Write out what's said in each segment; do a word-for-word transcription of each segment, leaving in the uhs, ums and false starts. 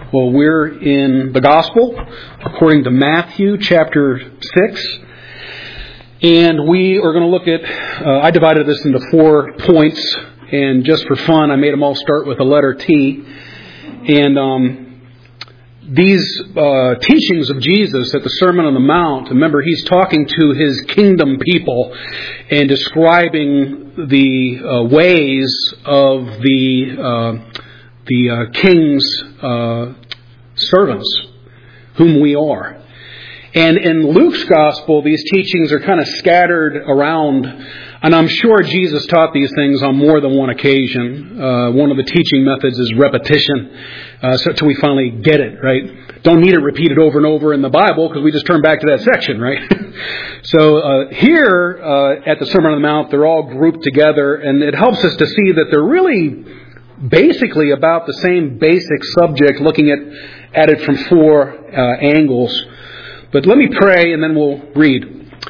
Well, we're in the Gospel according to Matthew chapter six. And we are going to look at, uh, I divided this into four points. And just for fun, I made them all start with the letter T. And um, these uh, teachings of Jesus at the Sermon on the Mount, remember, he's talking to his kingdom people and describing the uh, ways of the uh, the uh, king's uh, servants, whom we are. And in Luke's gospel, these teachings are kind of scattered around, and I'm sure Jesus taught these things on more than one occasion. Uh, one of the teaching methods is repetition, uh, so till we finally get it, right? Don't need it repeated over and over in the Bible, because we just turn back to that section, right? so uh, here uh, at the Sermon on the Mount, they're all grouped together, and it helps us to see that they're really basically about the same basic subject, looking at, at it from four uh, angles. But let me pray and then we'll read.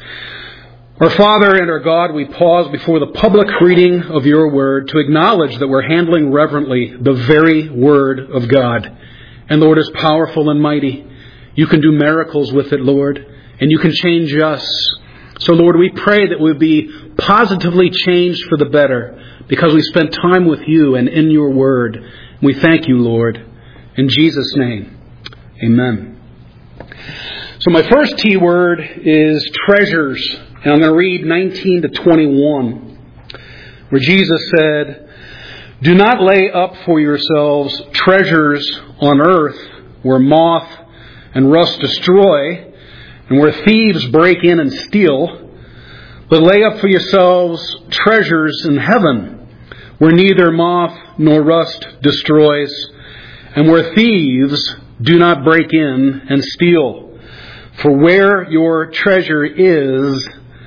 Our Father and our God, we pause before the public reading of your word to acknowledge that we're handling reverently the very word of God. And Lord, it's powerful and mighty. You can do miracles with it, Lord, and you can change us. So Lord, we pray that we'll be positively changed for the better because we spent time with you and in your word. We thank you, Lord. In Jesus' name, amen. So my first T word is treasures. And I'm going to read nineteen to twenty-one, where Jesus said, "Do not lay up for yourselves treasures on earth where moth and rust destroy and where thieves break in and steal, but lay up for yourselves treasures in heaven where neither moth nor rust destroys and where thieves do not break in and steal. For where your treasure is,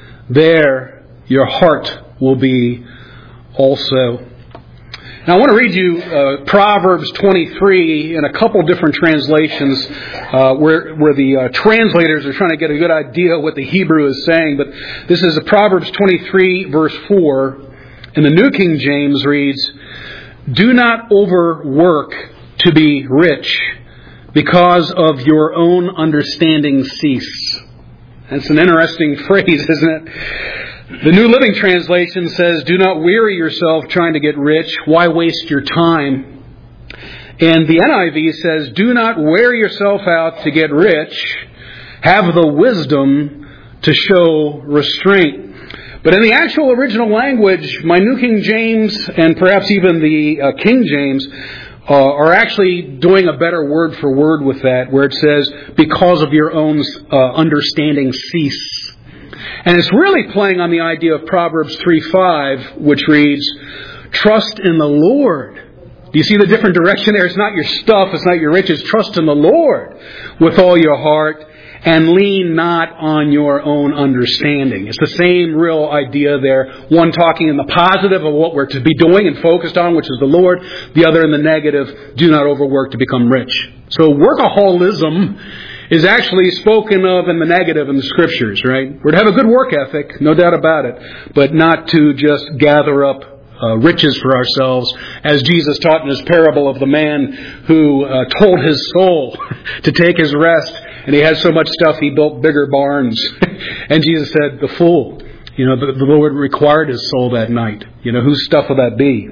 there your heart will be also." Now I want to read you uh, Proverbs twenty-three in a couple different translations uh, where, where the uh, translators are trying to get a good idea of what the Hebrew is saying. But this is a Proverbs twenty-three verse four. And the New King James reads, "Do not overwork to be rich, because of your own understanding cease." That's an interesting phrase, isn't it? The New Living Translation says, "Do not weary yourself trying to get rich. Why waste your time?" And the N I V says, "Do not wear yourself out to get rich. Have the wisdom to show restraint." But in the actual original language, my New King James and perhaps even the uh, King James Uh, are actually doing a better word for word with that, where it says, "because of your own uh, understanding cease." And it's really playing on the idea of Proverbs three five, which reads, "Trust in the Lord." Do you see the different direction there? It's not your stuff, it's not your riches. Trust in the Lord with all your heart and lean not on your own understanding. It's the same real idea there. One talking in the positive of what we're to be doing and focused on, which is the Lord. The other in the negative, do not overwork to become rich. So workaholism is actually spoken of in the negative in the Scriptures, right? We're to have a good work ethic, no doubt about it, but not to just gather up Uh, riches for ourselves, as Jesus taught in his parable of the man who uh, told his soul to take his rest, and he had so much stuff he built bigger barns. And Jesus said, "The fool, you know, the, the Lord required his soul that night. You know, whose stuff will that be?"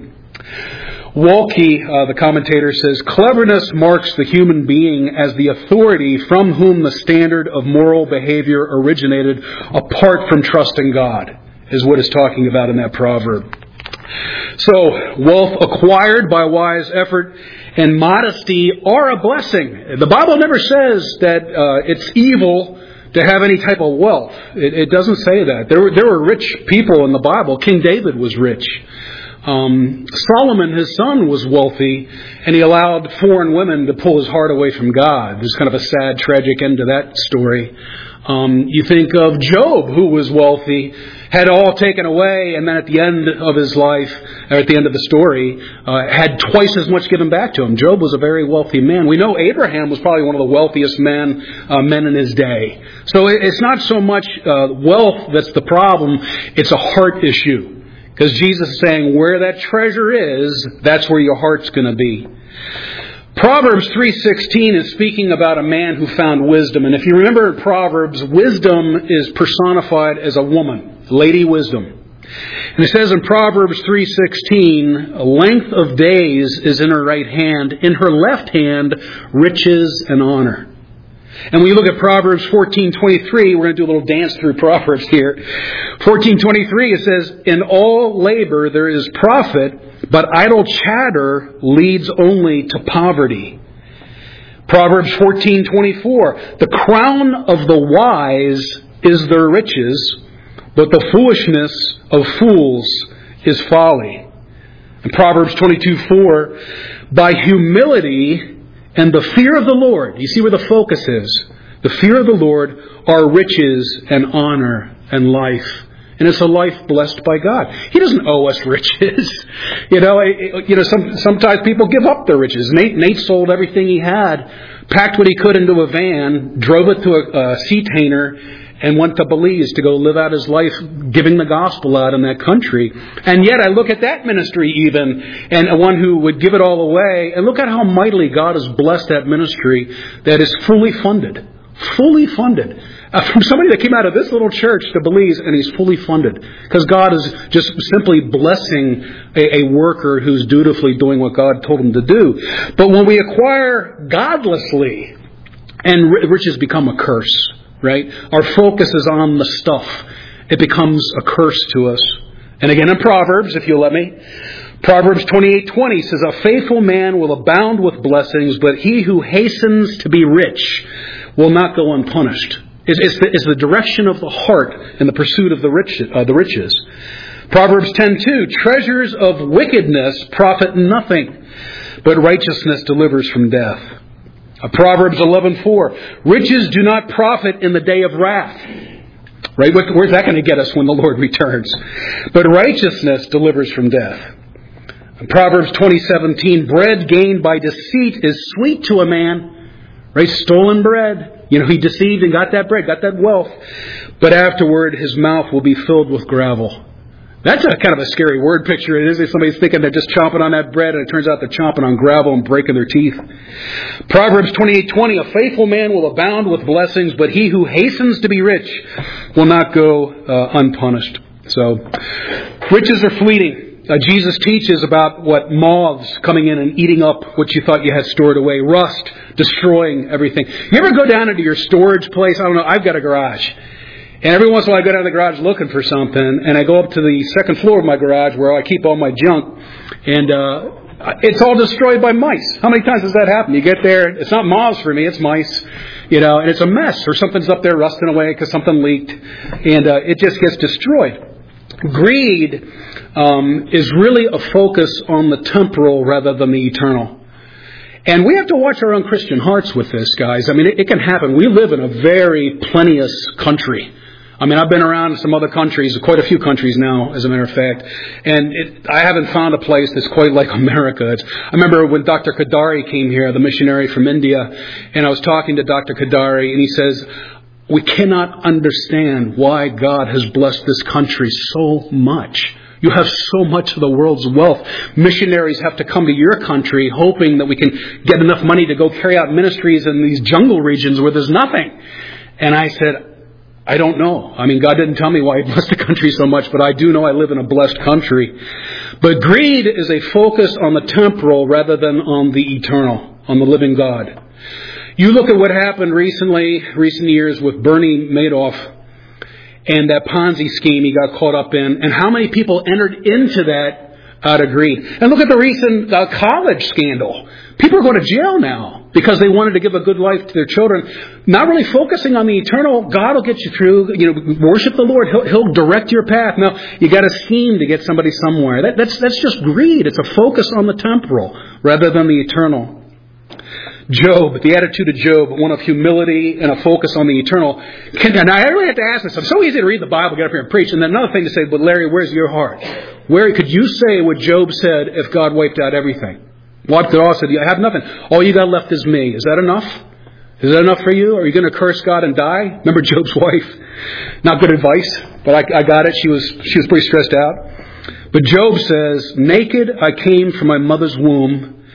Walke, uh, the commentator, says, "Cleverness marks the human being as the authority from whom the standard of moral behavior originated apart from trusting God," is what it's talking about in that proverb. So, wealth acquired by wise effort and modesty are a blessing. The Bible never says that uh, it's evil to have any type of wealth. It, it doesn't say that. There were, there were rich people in the Bible. King David was rich. Um, Solomon, his son, was wealthy, and he allowed foreign women to pull his heart away from God. There's kind of a sad, tragic end to that story. Um, you think of Job, who was wealthy, had all taken away, and then at the end of his life, or at the end of the story, uh, had twice as much given back to him. Job was a very wealthy man. We know Abraham was probably one of the wealthiest men, uh, men in his day. So it's not so much uh, wealth that's the problem, it's a heart issue. Because Jesus is saying, where that treasure is, that's where your heart's going to be. Proverbs three sixteen is speaking about a man who found wisdom. And if you remember in Proverbs, wisdom is personified as a woman, Lady Wisdom. And it says in Proverbs three sixteen, a length of days is in her right hand, in her left hand, riches and honor. And when you look at Proverbs fourteen twenty-three, we're going to do a little dance through Proverbs here. fourteen twenty-three, it says, in all labor there is profit, but idle chatter leads only to poverty. Proverbs fourteen twenty-four, the crown of the wise is their riches, but the foolishness of fools is folly. And Proverbs twenty-two four, by humility and the fear of the Lord, you see where the focus is. The fear of the Lord are riches and honor and life. And it's a life blessed by God. He doesn't owe us riches. You know, you know. Some, sometimes people give up their riches. Nate, Nate sold everything he had, packed what he could into a van, drove it to a, a sea tainer, and went to Belize to go live out his life giving the gospel out in that country. And yet I look at that ministry even, and one who would give it all away, and look at how mightily God has blessed that ministry that is fully funded. Fully funded. Uh, from somebody that came out of this little church to Belize, and he's fully funded. Because God is just simply blessing a, a worker who's dutifully doing what God told him to do. But when we acquire godlessly, and riches become a curse. Right? Our focus is on the stuff. It becomes a curse to us. And again in Proverbs, if you'll let me, Proverbs twenty-eight twenty says, a faithful man will abound with blessings, but he who hastens to be rich will not go unpunished. It's, it's, the, it's the direction of the heart in the pursuit of the, rich, uh, the riches. Proverbs ten two, treasures of wickedness profit nothing, but righteousness delivers from death. Proverbs eleven four, riches do not profit in the day of wrath. Right? Where's that going to get us when the Lord returns? But righteousness delivers from death. Proverbs twenty seventeen, bread gained by deceit is sweet to a man. Right? Stolen bread. You know, he deceived and got that bread, got that wealth. But afterward, his mouth will be filled with gravel. That's a kind of a scary word picture. It is if somebody's thinking they're just chomping on that bread, and it turns out they're chomping on gravel and breaking their teeth. Proverbs twenty-eight twenty, a faithful man will abound with blessings, but he who hastens to be rich will not go uh, unpunished. So, riches are fleeting. Uh, Jesus teaches about what moths coming in and eating up what you thought you had stored away. Rust, destroying everything. You ever go down into your storage place? I don't know. I've got a garage. And every once in a while I go down to the garage looking for something, and I go up to the second floor of my garage where I keep all my junk, and uh it's all destroyed by mice. How many times does that happen? You get there, it's not moths for me, it's mice, you know, and it's a mess, or something's up there rusting away because something leaked, and uh, it just gets destroyed. Greed um, is really a focus on the temporal rather than the eternal. And we have to watch our own Christian hearts with this, guys. I mean, it, it can happen. We live in a very plenteous country. I mean, I've been around some other countries, quite a few countries now, as a matter of fact, and it, I haven't found a place that's quite like America. It's, I remember when Doctor Kadari came here, the missionary from India, and I was talking to Doctor Kadari, and he says, we cannot understand why God has blessed this country so much. You have so much of the world's wealth. Missionaries have to come to your country hoping that we can get enough money to go carry out ministries in these jungle regions where there's nothing. And I said, I don't know. I mean, God didn't tell me why He blessed the country so much, but I do know I live in a blessed country. But greed is a focus on the temporal rather than on the eternal, on the living God. You look at what happened recently, recent years with Bernie Madoff and that Ponzi scheme he got caught up in, and how many people entered into that out of greed. And look at the recent uh, college scandal. People are going to jail now because they wanted to give a good life to their children. Not really focusing on the eternal. God will get you through. You know, worship the Lord. He'll, he'll direct your path. Now, you got to scheme to get somebody somewhere. That, that's that's just greed. It's a focus on the temporal rather than the eternal. Job, the attitude of Job, one of humility and a focus on the eternal. And I really have to ask this. It's so easy to read the Bible, get up here and preach, and then another thing to say, but Larry, where's your heart? Where could you say what Job said if God wiped out everything? What God said, I have nothing. All you got left is me. Is that enough? Is that enough for you? Are you going to curse God and die? Remember Job's wife? Not good advice, but I, I got it. She was she was pretty stressed out. But Job says, naked I came from my mother's womb,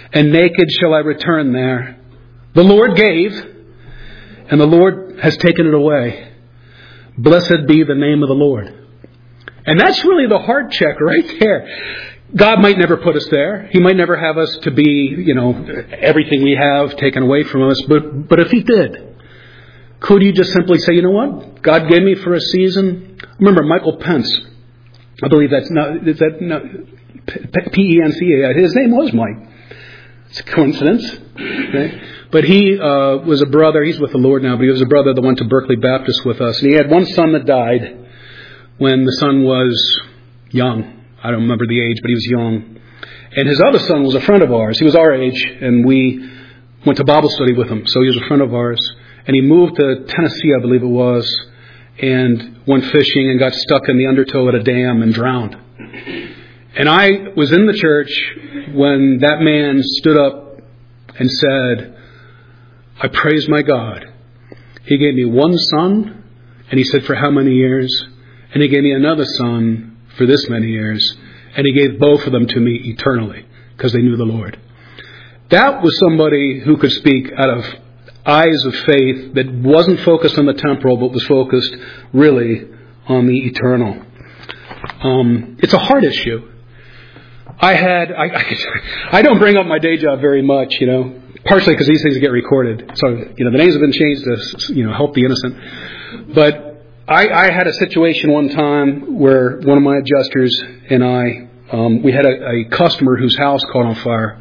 and naked shall I return there. The Lord gave, and the Lord has taken it away. Blessed be the name of the Lord. And that's really the heart check right there. God might never put us there. He might never have us to be, you know, everything we have taken away from us. But but if He did, could you just simply say, you know what? God gave me for a season. Remember Michael Pence. I believe that's not, is that not, P E N C E. His name was Mike. It's a coincidence. Okay? But he uh, was a brother. He's with the Lord now, but he was a brother that went to Berkeley Baptist with us. And he had one son that died when the son was young. I don't remember the age, but he was young. And his other son was a friend of ours. He was our age, and we went to Bible study with him. So he was a friend of ours. And he moved to Tennessee, I believe it was, and went fishing and got stuck in the undertow at a dam and drowned. And I was in the church when that man stood up and said, I praise my God. He gave me one son, and he said, for how many years? And he gave me another son for this many years, and He gave both of them to me eternally because they knew the Lord. That was somebody who could speak out of eyes of faith that wasn't focused on the temporal, but was focused really on the eternal. Um, it's a hard issue. I had, I, I, I don't bring up my day job very much, you know, partially because these things get recorded. So, you know, the names have been changed to, you know, help the innocent. But I, I had a situation one time where one of my adjusters and I, um, we had a, a customer whose house caught on fire.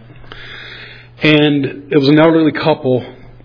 And it was an elderly couple,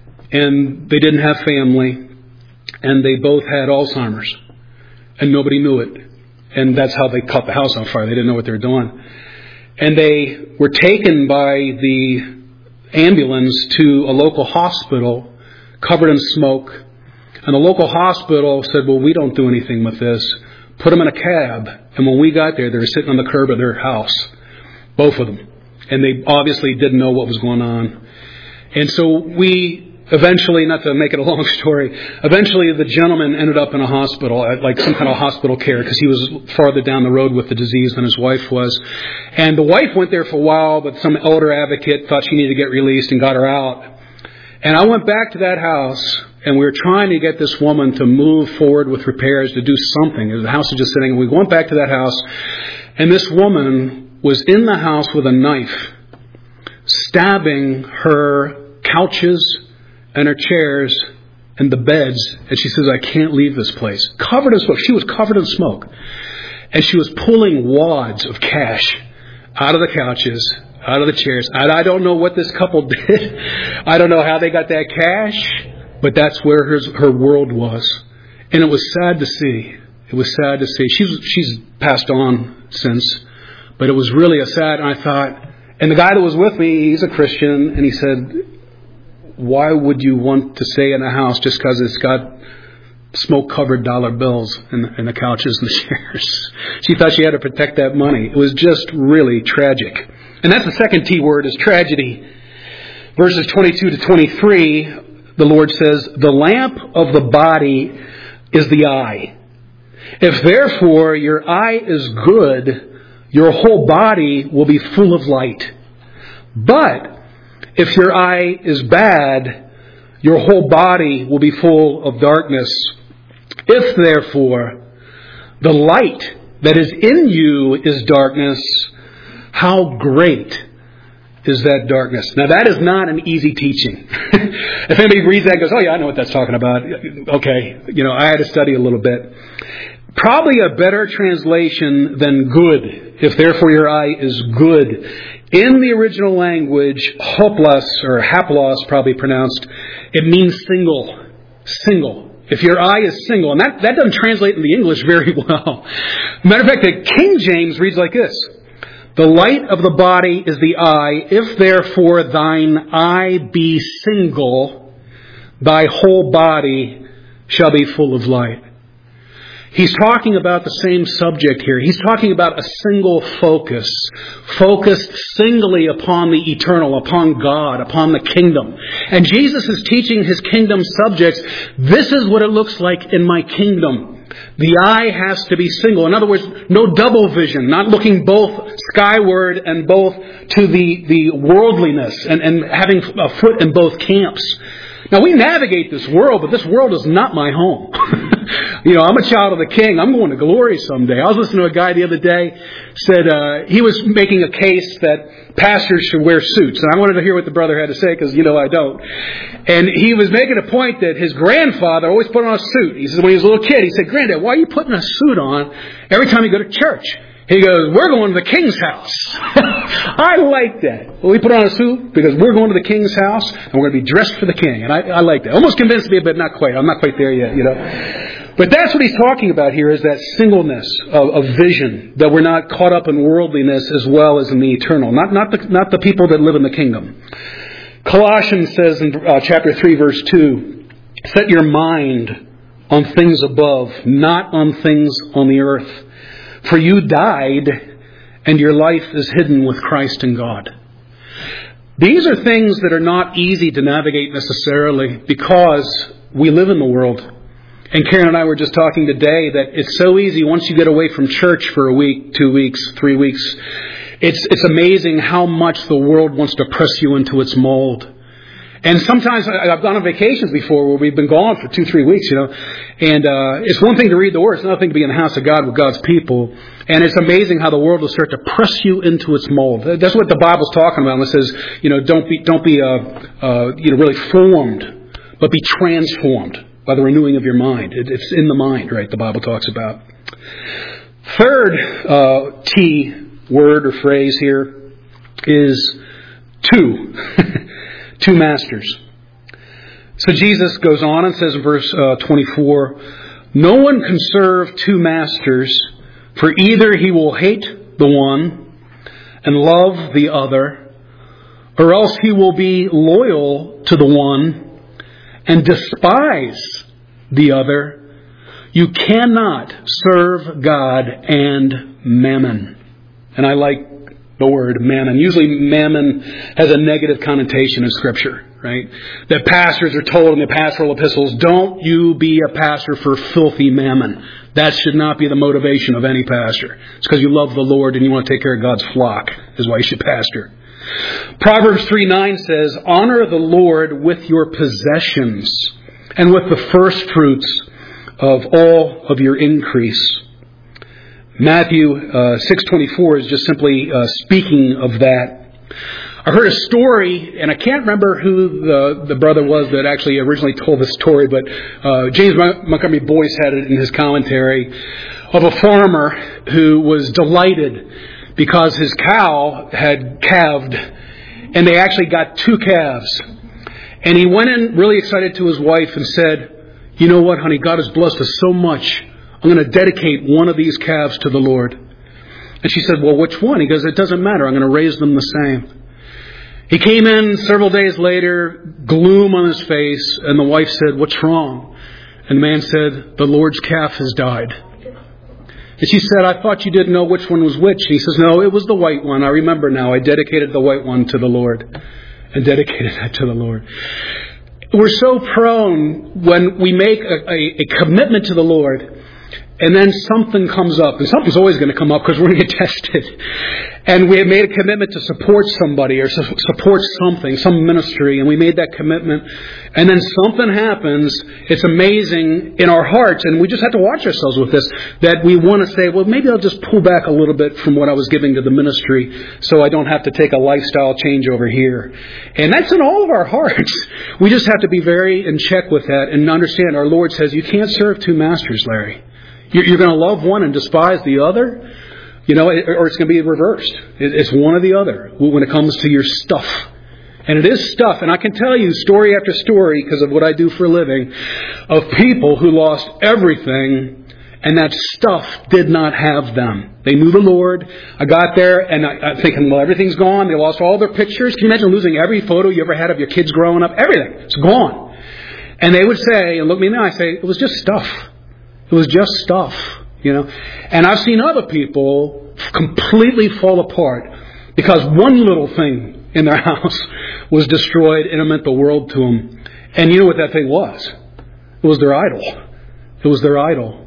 and they didn't have family, and they both had Alzheimer's, and nobody knew it. And that's how they caught the house on fire. They didn't know what they were doing. And they were taken by the ambulance to a local hospital covered in smoke. And the local hospital said, well, we don't do anything with this. Put them in a cab. And when we got there, they were sitting on the curb of their house. Both of them. And they obviously didn't know what was going on. And so we eventually, not to make it a long story, eventually the gentleman ended up in a hospital, at like some kind of hospital care, because he was farther down the road with the disease than his wife was. And the wife went there for a while, but some elder advocate thought she needed to get released and got her out. And I went back to that house, and we were trying to get this woman to move forward with repairs, to do something. The house was just sitting, and we went back to that house, and this woman was in the house with a knife, stabbing her couches and her chairs and the beds. And she says, I can't leave this place. Covered in smoke. She was covered in smoke. And she was pulling wads of cash out of the couches, out of the chairs. And I don't know what this couple did. I don't know how they got that cash. But that's where her, her world was. And it was sad to see. It was sad to see. She's, she's passed on since. But it was really a sad, and I thought, and the guy that was with me, he's a Christian, and he said, why would you want to stay in a house just because it's got smoke-covered dollar bills in the, in the couches and the chairs? She thought she had to protect that money. It was just really tragic. And that's the second T word, is tragedy. Verses twenty-two to twenty-three, the Lord says, the lamp of the body is the eye. If therefore your eye is good, your whole body will be full of light. But if your eye is bad, your whole body will be full of darkness. If therefore the light that is in you is darkness, how great is that darkness? Now that is not an easy teaching. If anybody reads that and goes, oh yeah, I know what that's talking about. Okay, you know, I had to study a little bit. Probably a better translation than good, if therefore your eye is good. In the original language, hoplos, or haplos probably pronounced, it means single. Single. If your eye is single. And that, that doesn't translate in the English very well. Matter of fact, the King James reads like this. The light of the body is the eye. If therefore thine eye be single, thy whole body shall be full of light. He's talking about the same subject here. He's talking about a single focus, focused singly upon the eternal, upon God, upon the kingdom. And Jesus is teaching His kingdom subjects. This is what it looks like in my kingdom. The eye has to be single. In other words, no double vision, not looking both skyward and both to the, the worldliness and, and having a foot in both camps. Now, we navigate this world, but this world is not my home. You know, I'm a child of the King. I'm going to glory someday. I was listening to a guy the other day, said uh, he was making a case that pastors should wear suits. And I wanted to hear what the brother had to say because, you know, I don't. And he was making a point that his grandfather always put on a suit. He says when he was a little kid, he said, "Granddad, why are you putting a suit on every time you go to church?" He goes, "We're going to the King's house." I like that. Well, we put on a suit because we're going to the King's house and we're going to be dressed for the King. And I, I like that. Almost convinced me, but not quite. I'm not quite there yet, you know. But that's what he's talking about here, is that singleness of, of vision, that we're not caught up in worldliness as well as in the eternal. Not, not, the, not the people that live in the kingdom. Colossians says in uh, chapter three, verse two, "Set your mind on things above, not on things on the earth. For you died, and your life is hidden with Christ in God." These are things that are not easy to navigate necessarily because we live in the world. And Karen and I were just talking today that it's so easy once you get away from church for a week, two weeks, three weeks. It's, it's amazing how much the world wants to press you into its mold. And sometimes I've gone on vacations before where we've been gone for two, three weeks, you know. And uh, it's one thing to read the Word. It's another thing to be in the house of God with God's people. And it's amazing how the world will start to press you into its mold. That's what the Bible's talking about when it says, you know, don't be, don't be, uh, uh, you know, really formed, but be transformed by the renewing of your mind. It, it's in the mind, right? The Bible talks about. Third uh, T word or phrase here is two. Two masters. So Jesus goes on and says in verse uh, twenty-four, "No one can serve two masters, for either he will hate the one and love the other, or else he will be loyal to the one and despise the other. You cannot serve God and mammon." And I like the word mammon. Usually mammon has a negative connotation in Scripture, right? That pastors are told in the pastoral epistles, don't you be a pastor for filthy mammon. That should not be the motivation of any pastor. It's because you love the Lord and you want to take care of God's flock is why you should pastor. Proverbs three nine says, "Honor the Lord with your possessions and with the first fruits of all of your increase." Matthew uh, six twenty-four is just simply uh, speaking of that. I heard a story, and I can't remember who the, the brother was that actually originally told the story, but uh, James Montgomery Boyce had it in his commentary, of a farmer who was delighted because his cow had calved, and they actually got two calves. And he went in really excited to his wife and said, "You know what, honey, God has blessed us so much. I'm going to dedicate one of these calves to the Lord." And she said, "Well, which one?" He goes, "It doesn't matter. I'm going to raise them the same." He came in several days later, gloom on his face, and the wife said, "What's wrong?" And the man said, "The Lord's calf has died." And she said, "I thought you didn't know which one was which." He says, "No, it was the white one. I remember now. I dedicated the white one to the Lord." And dedicated that to the Lord. We're so prone when we make a, a, a commitment to the Lord, and then something comes up, and something's always going to come up because we're going to get tested. And we have made a commitment to support somebody or su- support something, some ministry, and we made that commitment. And then something happens. It's amazing in our hearts, and we just have to watch ourselves with this, that we want to say, well, maybe I'll just pull back a little bit from what I was giving to the ministry so I don't have to take a lifestyle change over here. And that's in all of our hearts. We just have to be very in check with that and understand our Lord says, you can't serve two masters, Larry. You're going to love one and despise the other, you know, or it's going to be reversed. It's one or the other when it comes to your stuff. And it is stuff. And I can tell you story after story, because of what I do for a living, of people who lost everything and that stuff did not have them. They knew the Lord. I got there and I, I'm thinking, well, everything's gone. They lost all their pictures. Can you imagine losing every photo you ever had of your kids growing up? Everything. It's gone. And they would say, and look at me now, I say, it was just stuff. It was just stuff, you know. And I've seen other people completely fall apart because one little thing in their house was destroyed and it meant the world to them. And you know what that thing was? It was their idol. It was their idol.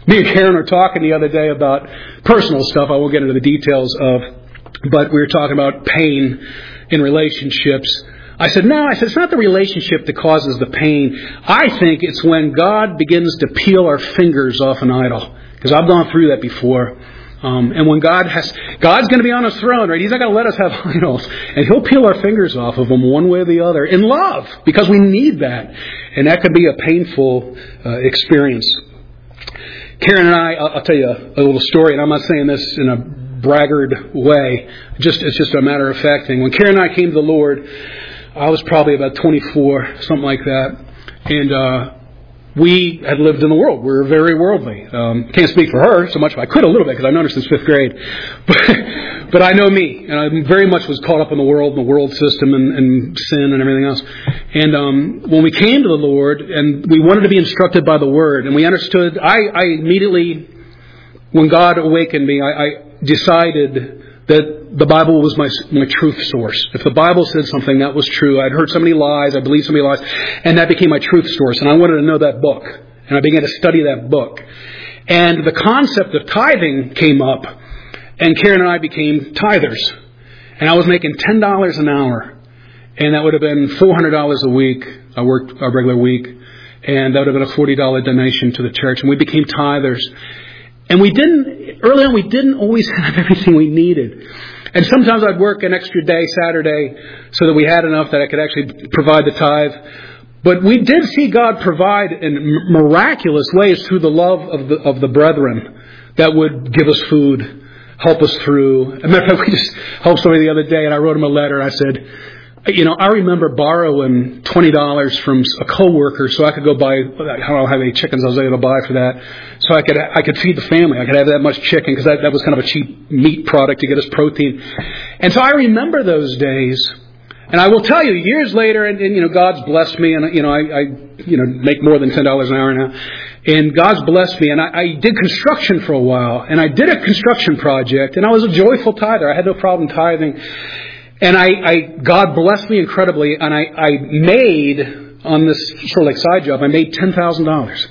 Me and Karen were talking the other day about personal stuff. I won't get into the details of, but we were talking about pain in relationships. I said, no, I said, it's not the relationship that causes the pain. I think it's when God begins to peel our fingers off an idol. Because I've gone through that before. Um, and when God has, God's going to be on His throne, right? He's not going to let us have idols. And He'll peel our fingers off of them one way or the other in love. Because we need that. And that could be a painful uh, experience. Karen and I, I'll, I'll tell you a, a little story. And I'm not saying this in a braggart way. Just It's just a matter of fact thing. When Karen and I came to the Lord, I was probably about twenty-four, something like that. And uh we had lived in the world. We were very worldly. Um, can't speak for her so much, but I could a little bit because I've known her since fifth grade. But, but I know me. And I very much was caught up in the world, the world system and, and sin and everything else. And um when we came to the Lord and we wanted to be instructed by the Word, and we understood, I, I immediately, when God awakened me, I, I decided that the Bible was my my truth source. If the Bible said something, that was true. I'd heard so many lies. I believed so many lies. And that became my truth source. And I wanted to know that book. And I began to study that book. And the concept of tithing came up. And Karen and I became tithers. And I was making ten dollars an hour. And that would have been four hundred dollars a week. I worked a regular week. And that would have been a forty dollars donation to the church. And we became tithers. And we didn't, early on, we didn't always have everything we needed. And sometimes I'd work an extra day, Saturday, so that we had enough that I could actually provide the tithe. But we did see God provide in miraculous ways through the love of the, of the brethren that would give us food, help us through. As a matter of fact, we just helped somebody the other day, and I wrote him a letter. I said, you know, I remember borrowing twenty dollars from a coworker so I could go buy, I don't have any chickens I was able to buy for that. So I could I could feed the family. I could have that much chicken because that, that was kind of a cheap meat product to get us protein. And so I remember those days. And I will tell you, years later, and, and you know, God's blessed me, and you know, I, I you know make more than ten dollars an hour now. And God's blessed me, and I, I did construction for a while, and I did a construction project, and I was a joyful tither. I had no problem tithing. And I, I, God blessed me incredibly, and I, I made, on this sort of like side job, I made ten thousand dollars.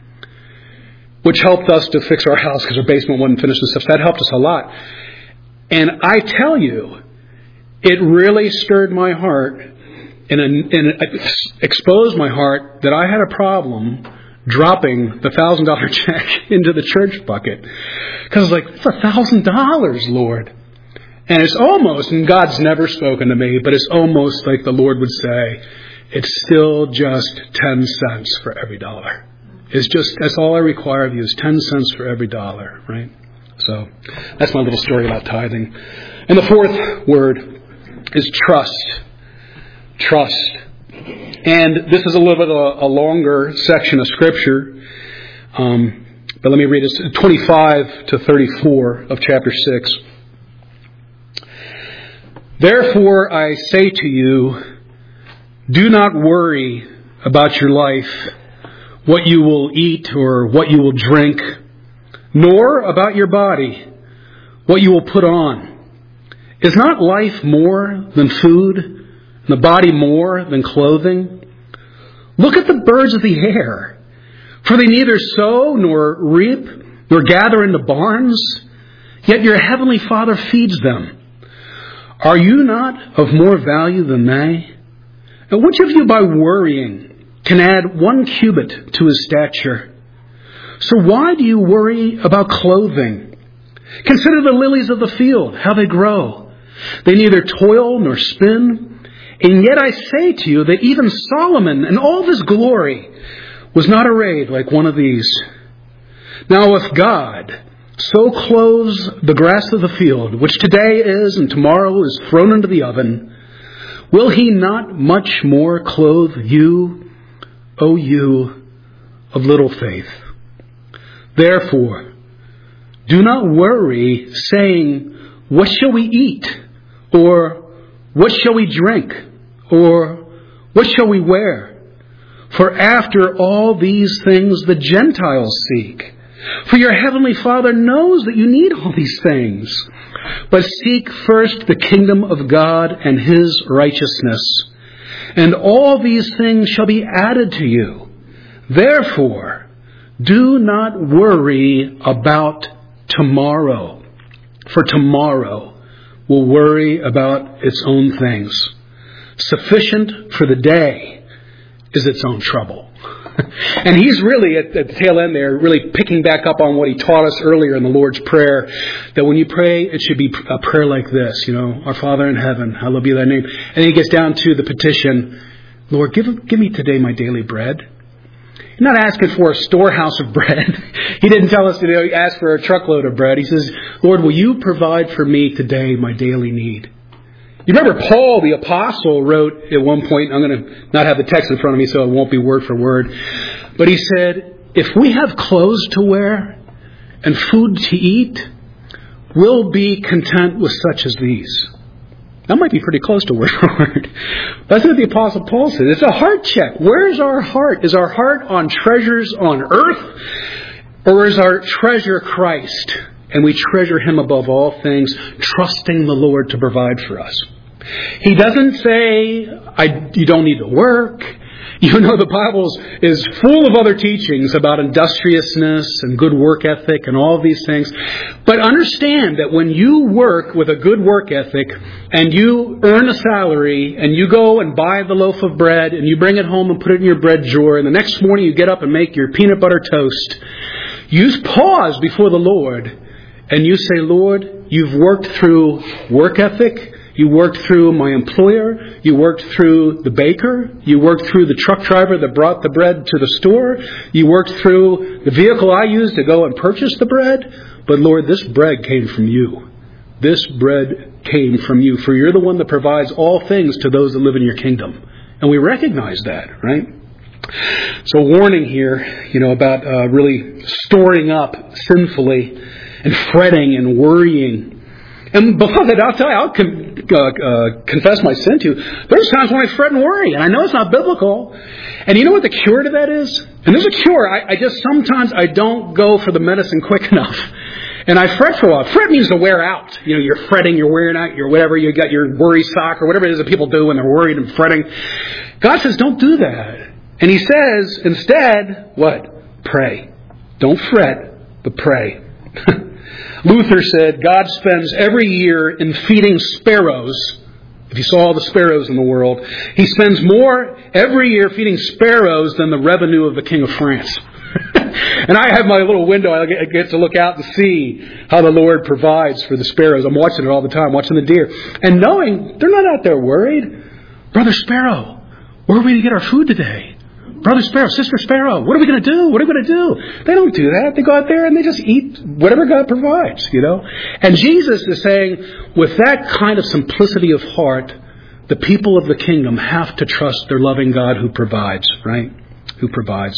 Which helped us to fix our house because our basement wasn't finished and stuff. So that helped us a lot. And I tell you, it really stirred my heart and, and it exposed my heart that I had a problem dropping the one thousand dollars check into the church bucket. Because I was like, it's one thousand dollars, Lord. And it's almost, and God's never spoken to me, but it's almost like the Lord would say, it's still just ten cents for every dollar. It's just, that's all I require of you is ten cents for every dollar, right? So that's my little story about tithing. And the fourth word is trust. Trust. And this is a little bit of a, a longer section of Scripture. Um, but let me read it. twenty-five to thirty-four of chapter six. Therefore I say to you, do not worry about your life, what you will eat or what you will drink, nor about your body, what you will put on. Is not life more than food, and the body more than clothing? Look at the birds of the air, for they neither sow nor reap nor gather into barns, yet your heavenly Father feeds them. Are you not of more value than they? And which of you by worrying can add one cubit to his stature? So why do you worry about clothing? Consider the lilies of the field, how they grow. They neither toil nor spin. And yet I say to you that even Solomon in all his glory was not arrayed like one of these. Now if God so clothes the grass of the field, which today is and tomorrow is thrown into the oven, will he not much more clothe you, O you of little faith? Therefore, do not worry, saying, what shall we eat? Or what shall we drink? Or what shall we wear? For after all these things the Gentiles seek. For your heavenly Father knows that you need all these things. But seek first the kingdom of God and His righteousness, and all these things shall be added to you. Therefore, Do not worry about tomorrow, for tomorrow will worry about its own things. Sufficient for the day is its own trouble. And he's really, at, at the tail end there, really picking back up on what he taught us earlier in the Lord's Prayer, that when you pray, it should be a prayer like this, you know, Our Father in heaven, hallowed be thy name. And then he gets down to the petition, Lord, give, give me today my daily bread. He's not asking for a storehouse of bread. He didn't tell us to, you know, ask for a truckload of bread. He says, Lord, will you provide for me today my daily need? You remember Paul, the apostle, wrote at one point, I'm going to not have the text in front of me so it won't be word for word, but he said, if we have clothes to wear and food to eat, we'll be content with such as these. That might be pretty close to word for word. That's what the Apostle Paul said. It's a heart check. Where's our heart? Is our heart on treasures on earth? Or is our treasure Christ? And we treasure Him above all things, trusting the Lord to provide for us. He doesn't say, I, you don't need to work. You know, the Bible is full of other teachings about industriousness and good work ethic and all of these things. But understand that when you work with a good work ethic and you earn a salary and you go and buy the loaf of bread and you bring it home and put it in your bread drawer and the next morning you get up and make your peanut butter toast, you pause before the Lord and you say, Lord, you've worked through work ethic. You worked through my employer. You worked through the baker. You worked through the truck driver that brought the bread to the store. You worked through the vehicle I used to go and purchase the bread. But Lord, this bread came from you. This bread came from you. For you're the one that provides all things to those that live in your kingdom. And we recognize that, right? So warning here, you know, about uh, really storing up sinfully and fretting and worrying. And beloved, I'll tell you, I'll con- uh, uh, confess my sin to you. There's times when I fret and worry, and I know it's not biblical. And you know what the cure to that is? And there's a cure. I, I just sometimes I don't go for the medicine quick enough. And I fret for a while. Fret means to wear out. You know, you're fretting, you're wearing out, you're whatever, you got your worry sock or whatever it is that people do when they're worried and fretting. God says, don't do that. And He says, instead, what? Pray. Don't fret, but pray. Luther said, God spends every year in feeding sparrows. If you saw all the sparrows in the world, He spends more every year feeding sparrows than the revenue of the King of France. And I have my little window. I get to look out and see how the Lord provides for the sparrows. I'm watching it all the time, watching the deer. And knowing they're not out there worried. Brother Sparrow, where are we going to get our food today? Brother Sparrow, Sister Sparrow, what are we going to do? What are we going to do? They don't do that. They go out there and they just eat whatever God provides, you know. And Jesus is saying, with that kind of simplicity of heart, the people of the kingdom have to trust their loving God who provides, right? Who provides.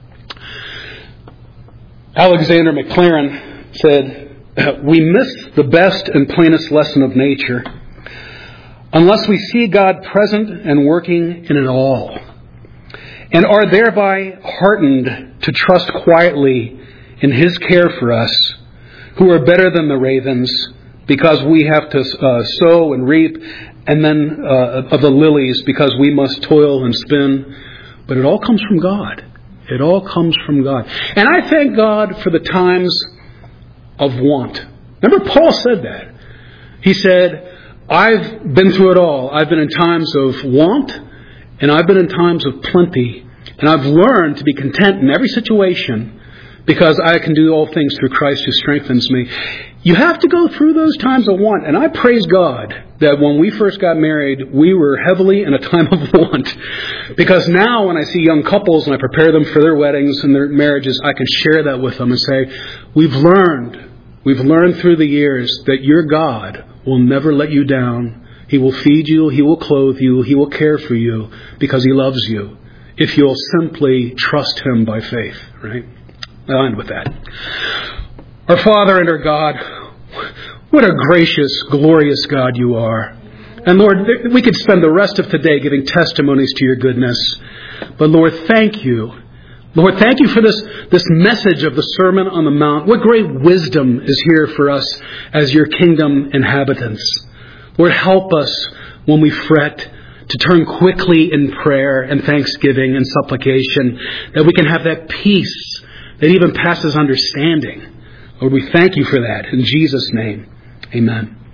Alexander Maclaren said, we miss the best and plainest lesson of nature unless we see God present and working in it all, and are thereby heartened to trust quietly in His care for us, who are better than the ravens, because we have to uh, sow and reap, and then uh, of the lilies, because we must toil and spin. But it all comes from God. It all comes from God. And I thank God for the times of want. Remember, Paul said that. He said, I've been through it all. I've been in times of want, and I've been in times of plenty. And I've learned to be content in every situation because I can do all things through Christ who strengthens me. You have to go through those times of want. And I praise God that when we first got married, we were heavily in a time of want. Because now when I see young couples and I prepare them for their weddings and their marriages, I can share that with them and say, we've learned, we've learned through the years that your God will never let you down. He will feed you. He will clothe you. He will care for you because He loves you. If you'll simply trust Him by faith, right? I'll end with that. Our Father and our God, what a gracious, glorious God you are. And Lord, we could spend the rest of today giving testimonies to your goodness. But Lord, thank you. Lord, thank you for this, this message of the Sermon on the Mount. What great wisdom is here for us as your kingdom inhabitants. Lord, help us when we fret to turn quickly in prayer and thanksgiving and supplication, that we can have that peace that even passes understanding. Lord, we thank you for that. In Jesus' name, amen.